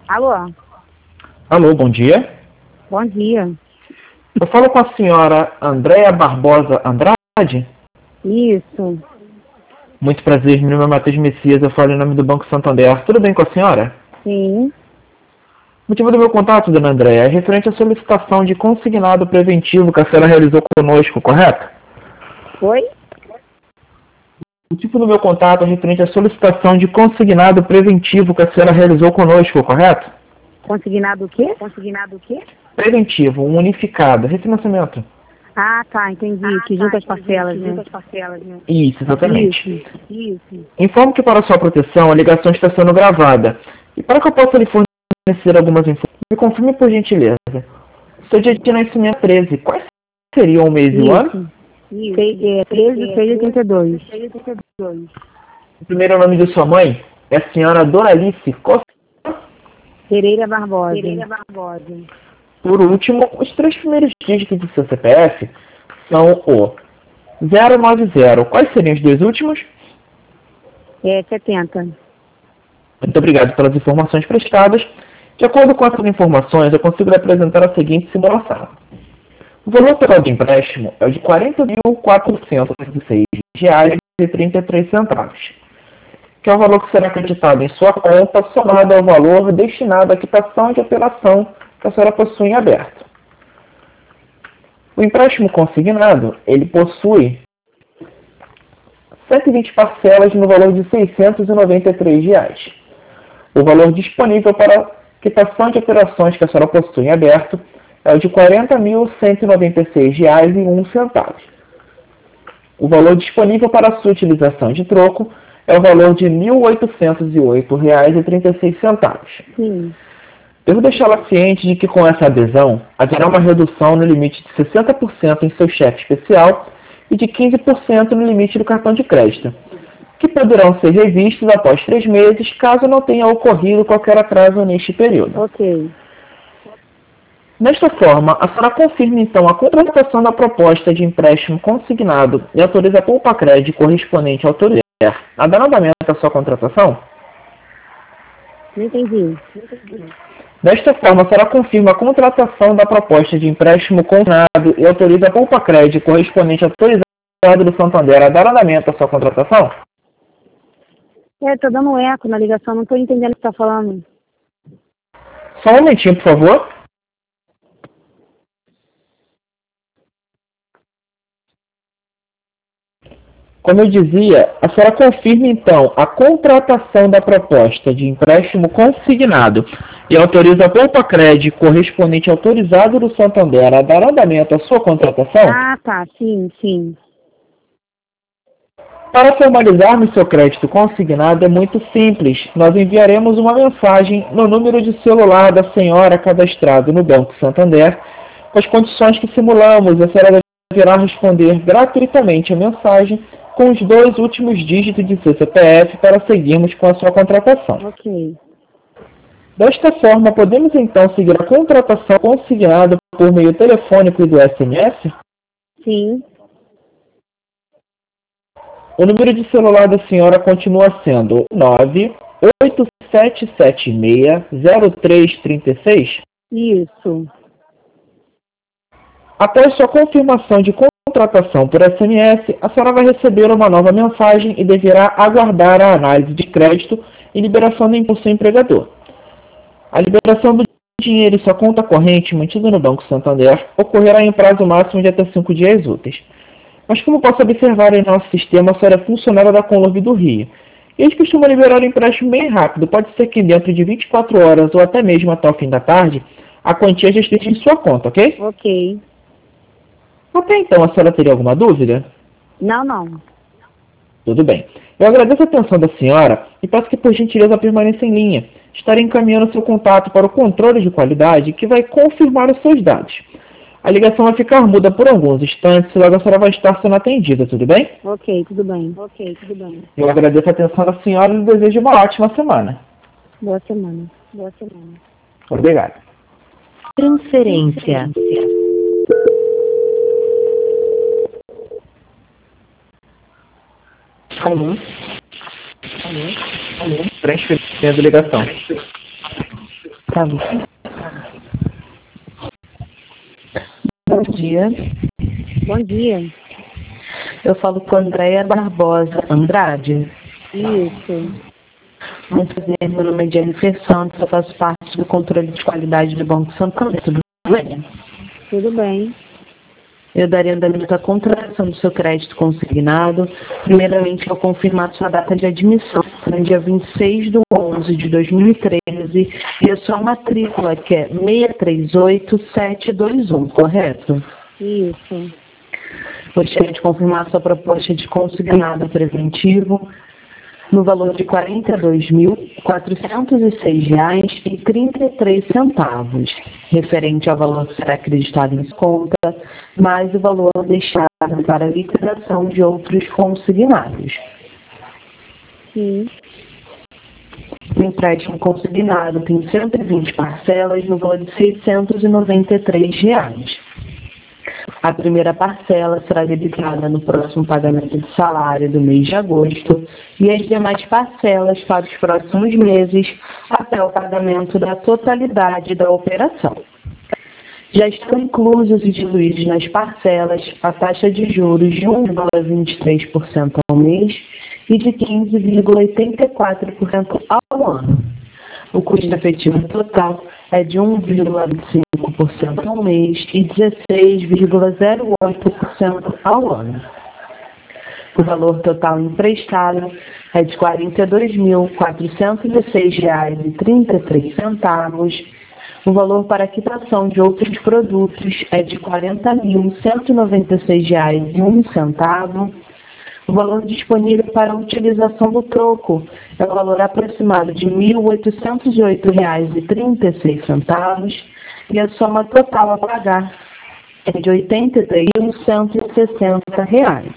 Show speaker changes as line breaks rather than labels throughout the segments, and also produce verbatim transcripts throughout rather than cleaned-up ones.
Alô?
Alô, bom dia.
Bom dia.
Eu falo com a senhora Andréia Barbosa Andrade?
Isso.
Muito prazer, meu nome é Matheus Messias, eu falo em nome do Banco Santander. Tudo bem com a senhora?
Sim.
O motivo do meu contato, dona Andréia, é referente à solicitação de consignado preventivo que a senhora realizou conosco, correto?
Oi?
O motivo do meu contato é referente à solicitação de consignado preventivo que a senhora realizou conosco, correto?
Consignado o quê? Consignado o quê?
Preventivo, um unificado, refinanciamento.
Ah, tá, entendi.
Ah,
que
tá,
junta as
entendi.
parcelas,
Que
né?
junta as parcelas, né?
Isso, exatamente.
Isso, isso.
Informo que para sua proteção a ligação está sendo gravada. E para que eu possa lhe fornecer algumas informações, me confirme por gentileza. Seu dia de nascimento é treze. Quais seriam o mês e o ano?
Isso. Sei- É treze, seis de oitenta e dois.
O primeiro nome de sua mãe é a senhora Doralice Costa.
Pereira Barbosa.
Pereira Barbosa.
Por último, os três primeiros dígitos do seu C P F são o zero nove zero. Quais seriam os dois últimos?
É setenta.
Muito obrigado pelas informações prestadas. De acordo com essas informações, eu consigo lhe apresentar a seguinte simulação. O valor total do empréstimo é o de quarenta mil quatrocentos e seis reais e trinta e três centavos, que é o valor que será acreditado em sua conta, somado ao valor destinado à quitação de operação que a senhora possui em aberto. O empréstimo consignado, ele possui cento e vinte parcelas no valor de seiscentos e noventa e três reais. O valor disponível para quitação de operações que a senhora possui em aberto é o de quarenta mil cento e noventa e seis reais e um centavo. O valor disponível para sua utilização de troco é o valor de mil oitocentos e oito reais e trinta e seis centavos.
Sim.
Devo deixá-la ciente de que com essa adesão haverá uma redução no limite de sessenta por cento em seu cheque especial e de quinze por cento no limite do cartão de crédito, que poderão ser revistos após três meses, caso não tenha ocorrido qualquer atraso neste período.
Ok.
Desta forma, a senhora confirma então a contratação da proposta de empréstimo consignado e autoriza a poupa-crédito correspondente ao autorizar a dar andamento à sua contratação?
Não entendi.
Desta forma, a senhora confirma a contratação da proposta de empréstimo consignado e autoriza a poupa-crédito correspondente ao autorizado do Santander a dar andamento à sua contratação?
É, tá dando eco na ligação, não tô entendendo o que tá falando.
Só um momentinho, por favor. Como eu dizia, a senhora confirma então a contratação da proposta de empréstimo consignado e autoriza a poupa-crédito correspondente ao autorizado do Santander a dar andamento à sua contratação?
Ah, tá, sim, sim.
Para formalizarmos seu crédito consignado é muito simples. Nós enviaremos uma mensagem no número de celular da senhora cadastrado no Banco Santander com as condições que simulamos. A senhora deverá responder gratuitamente a mensagem com os dois últimos dígitos de seu C P F para seguirmos com a sua contratação.
Ok.
Desta forma, podemos então seguir a contratação consignada por meio telefônico e do S M S?
Sim.
O número de celular da senhora continua sendo nove oito sete sete seis zero três três seis?
Isso.
Após sua confirmação de contratação por S M S, a senhora vai receber uma nova mensagem e deverá aguardar a análise de crédito e liberação do imposto ao empregador. A liberação do dinheiro em sua conta corrente mantida no Banco Santander ocorrerá em prazo máximo de até cinco dias úteis. Mas como posso observar em nosso sistema, a senhora é funcionária da Conlove do Rio. E eles costumam liberar o empréstimo bem rápido. Pode ser que dentro de vinte e quatro horas ou até mesmo até o fim da tarde, a quantia já esteja em sua conta, ok?
Ok.
Até então, a senhora teria alguma dúvida?
Não, não.
Tudo bem. Eu agradeço a atenção da senhora e peço que, por gentileza, permaneça em linha. Estarei encaminhando seu contato para o controle de qualidade que vai confirmar os seus dados. A ligação vai ficar muda por alguns instantes e logo a senhora vai estar sendo atendida, tudo bem?
Ok, tudo bem. Ok, tudo bem.
Eu agradeço a atenção da senhora e lhe desejo uma ótima semana.
Boa semana. Boa semana.
Obrigado.
Transferência.
Alô? Alô? Alô? Transferência de ligação.
Tá bom. Bom dia.
Bom dia.
Eu falo com a Andréia Barbosa Andrade.
Isso.
Vamos fazer, meu nome é Jennifer Santos, eu faço parte do controle de qualidade do Banco Santander. Tudo bem?
Tudo bem.
Eu daria andamento à contratação do seu crédito consignado. Primeiramente, ao confirmar sua data de admissão, no dia vinte e seis de onze de dois mil e treze, e a sua matrícula, que é seis três oito sete dois um, correto?
Isso.
Gostaria de confirmar sua proposta de consignado preventivo no valor de quarenta e dois mil, quatrocentos e seis reais e trinta e três centavos, referente ao valor que será acreditado em sua conta, mais o valor deixado para liquidação de outros consignados.
Sim.
O empréstimo consignado tem cento e vinte parcelas no valor de seiscentos e noventa e três reais. A primeira parcela será debitada no próximo pagamento de salário do mês de agosto e as demais parcelas para os próximos meses até o pagamento da totalidade da operação. Já estão inclusos e diluídos nas parcelas a taxa de juros de um vírgula vinte e três por cento ao mês e de quinze vírgula oitenta e quatro por cento ao ano. O custo efetivo total é de um vírgula vinte e cinco por cento ao mês e dezesseis vírgula zero oito por cento ao ano. O valor total emprestado é de quarenta e dois mil, quatrocentos e seis reais e trinta e três centavos. O valor para quitação de outros produtos é de quarenta mil, cento e noventa e seis reais e um centavo. O valor disponível para a utilização do troco é o valor aproximado de mil oitocentos e oito reais e trinta e seis centavos e a soma total a pagar é de oitenta e três mil, cento e sessenta reais.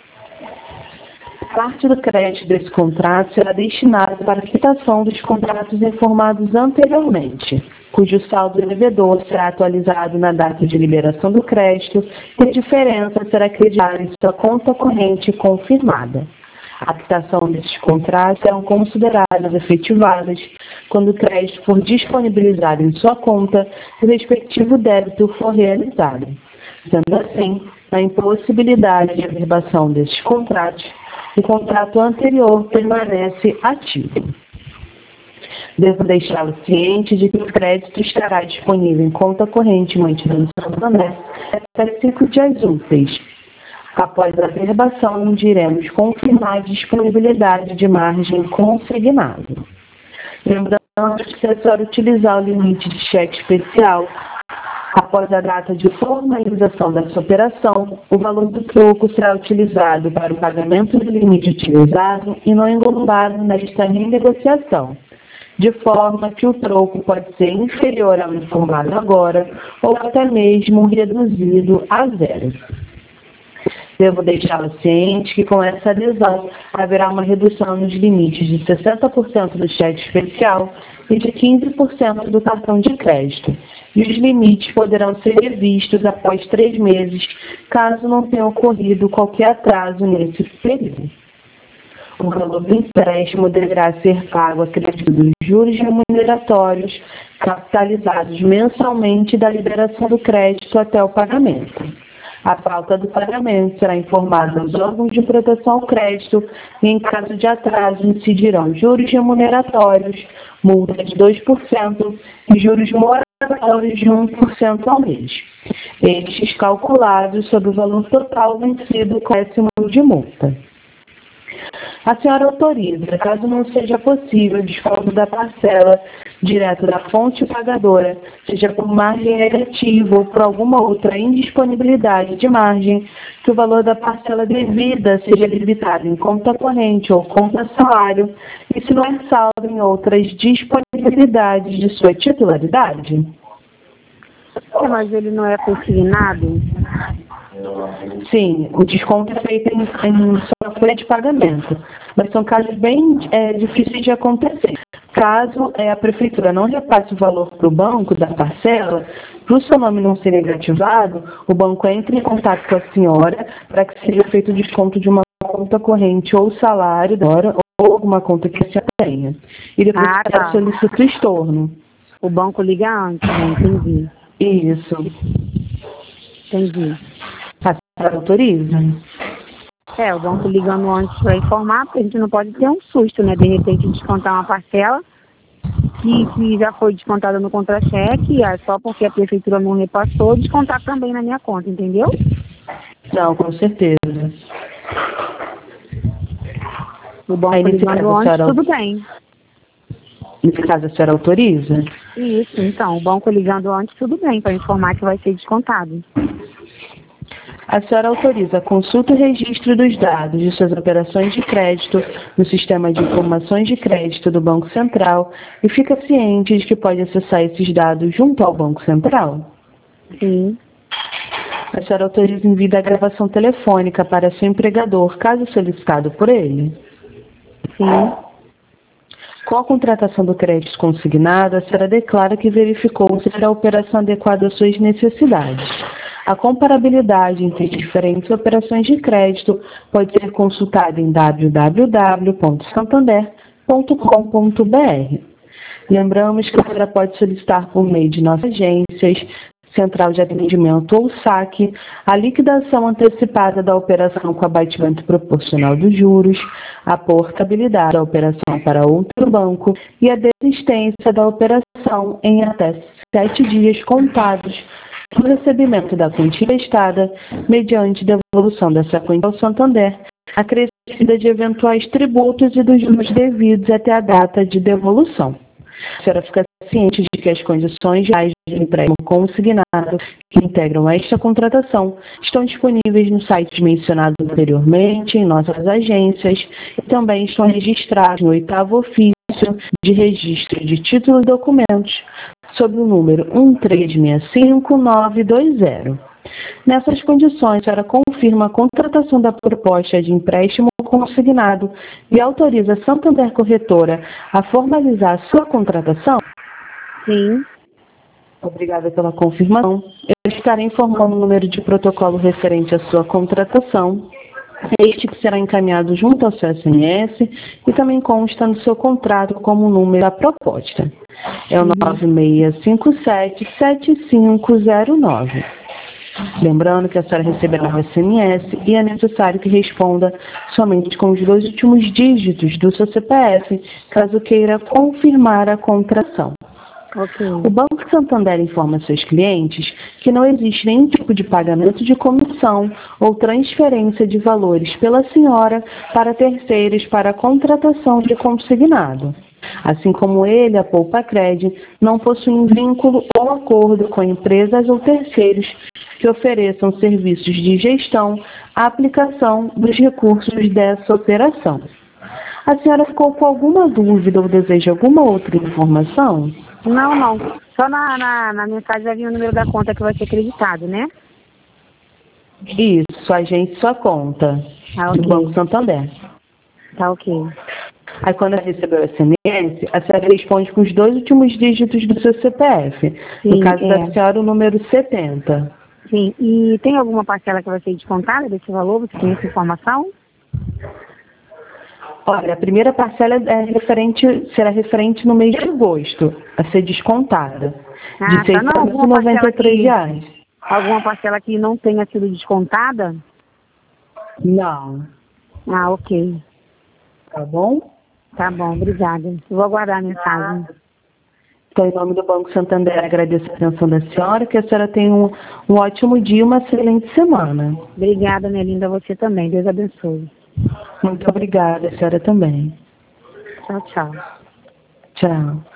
Parte do crédito desse contrato será destinada para a quitação dos contratos informados anteriormente, cujo saldo devedor será atualizado na data de liberação do crédito e a diferença será creditada em sua conta corrente confirmada. A quitação desses contratos serão consideradas efetivadas quando o crédito for disponibilizado em sua conta e o respectivo débito for realizado. Sendo assim, na impossibilidade de averbação desses contratos, o contrato anterior permanece ativo. Devo deixá-lo ciente de que o crédito estará disponível em conta corrente mantida no Santander até cinco dias úteis. Após a averbação, diremos confirmar a disponibilidade de margem consignada. Lembrando que se a senhora utilizar o limite de cheque especial, após a data de formalização dessa operação, o valor do troco será utilizado para o pagamento do limite utilizado e não englobado nesta renegociação, de forma que o troco pode ser inferior ao informado agora ou até mesmo reduzido a zero. Devo deixá-la ciente que com essa adesão haverá uma redução nos limites de sessenta por cento do cheque especial e de quinze por cento do cartão de crédito, e os limites poderão ser revistos após três meses, caso não tenha ocorrido qualquer atraso nesse período. O valor do empréstimo deverá ser pago a crédito dos juros remuneratórios capitalizados mensalmente da liberação do crédito até o pagamento. A falta do pagamento será informada aos órgãos de proteção ao crédito e, em caso de atraso, incidirão juros remuneratórios, multa de dois por cento e juros moratórios de um por cento ao mês. Estes calculados sobre o valor total vencido com décimo de multa. A senhora autoriza, caso não seja possível, o desconto da parcela direto da fonte pagadora, seja por margem negativa ou por alguma outra indisponibilidade de margem, que o valor da parcela devida seja debitado em conta corrente ou conta salário, e se não é saldo em outras disponibilidades de sua titularidade?
É, mas ele não é consignado?
Sim, o desconto é feito em, em sua folha de pagamento, mas são casos bem é, difíceis de acontecer. Caso é, a prefeitura não repasse o valor para o banco da parcela, para o seu nome não ser negativado, o banco entra em contato com a senhora para que seja feito o desconto de uma conta corrente ou salário da hora, ou alguma conta que a senhora tenha. E depois
Ah,
ela
tá.
solicita o estorno.
O banco liga antes, né? Entendi.
Isso.
Entendi.
A senhora autoriza?
É, o banco ligando antes para informar, porque a gente não pode ter um susto, né? De repente descontar uma parcela que, que já foi descontada no contra-cheque, é só porque a prefeitura não repassou, descontar também na minha conta, entendeu?
Não, com certeza.
O banco
Aí, nesse
ligando
caso, a
antes,
senhora,
tudo bem.
nesse caso, a senhora autoriza?
Isso, então, o banco ligando antes, tudo bem, para informar que vai ser descontado.
A senhora autoriza a consulta e registro dos dados de suas operações de crédito no Sistema de Informações de Crédito do Banco Central e fica ciente de que pode acessar esses dados junto ao Banco Central?
Sim.
A senhora autoriza envio da gravação telefônica para seu empregador, caso solicitado por ele?
Sim.
Com a contratação do crédito consignado, a senhora declara que verificou se a operação adequada às suas necessidades. A comparabilidade entre diferentes operações de crédito pode ser consultada em w w w ponto santander ponto com ponto b r. Lembramos que a senhora pode solicitar por meio de nossas agências, Central de Atendimento ou saque, a liquidação antecipada da operação com abatimento proporcional dos juros, a portabilidade da operação para outro banco e a desistência da operação em até sete dias contados do recebimento da quantia emprestada, mediante devolução dessa quantia ao Santander, acrescida de eventuais tributos e dos juros devidos até a data de devolução. A senhora fica ciente de que as condições gerais de empréstimo consignado que integram esta contratação estão disponíveis nos sites mencionados anteriormente, em nossas agências, e também estão registrados no oitavo ofício de registro de títulos e documentos, sob o número um três seis cinco nove dois zero. Nessas condições, a senhora confirma a contratação da proposta de empréstimo consignado e autoriza a Santander Corretora a formalizar a sua contratação?
Sim.
Obrigada pela confirmação. Eu estarei informando o número de protocolo referente à sua contratação. Este que será encaminhado junto ao seu S M S e também consta no seu contrato como número da proposta. É o nove seis cinco sete, sete cinco zero nove. Lembrando que a senhora receberá um S M S e é necessário que responda somente com os dois últimos dígitos do seu C P F, caso queira confirmar a contratação.
Ok.
O Banco Santander informa seus clientes que não existe nenhum tipo de pagamento de comissão ou transferência de valores pela senhora para terceiros para a contratação de consignado. Assim como ele, a Poupacred, não possui vínculo ou acordo com empresas ou terceiros que ofereçam serviços de gestão, aplicação dos recursos dessa operação. A senhora ficou com alguma dúvida ou deseja alguma outra informação?
Não, não. Só na, na, na mensagem vai vir o número da conta que vai ser acreditado, né?
Isso, a gente sua conta,
Ah,
do
ok.
Banco Santander.
Tá ok.
Aí quando ela recebeu o S M S, a senhora responde com os dois últimos dígitos do seu C P F.
Sim,
no caso
é.
da senhora, o número setenta.
Sim. E tem alguma parcela que vai ser descontada desse valor? Você tem essa informação?
Olha, a primeira parcela é referente, será referente no mês de agosto, a ser descontada,
Ah,
de
tá. Não,
seiscentos e
alguma
noventa
parcela
e três
que,
reais.
alguma parcela que não tenha sido descontada?
Não.
Ah, ok.
Tá bom?
Tá bom, obrigada. Eu vou aguardar a mensagem.
Então, em nome do Banco Santander, agradeço a atenção da senhora, que a senhora tenha um, um ótimo dia e uma excelente semana.
Obrigada, minha linda, você também. Deus abençoe.
Muito obrigada, a senhora também.
Tchau, tchau.
Tchau.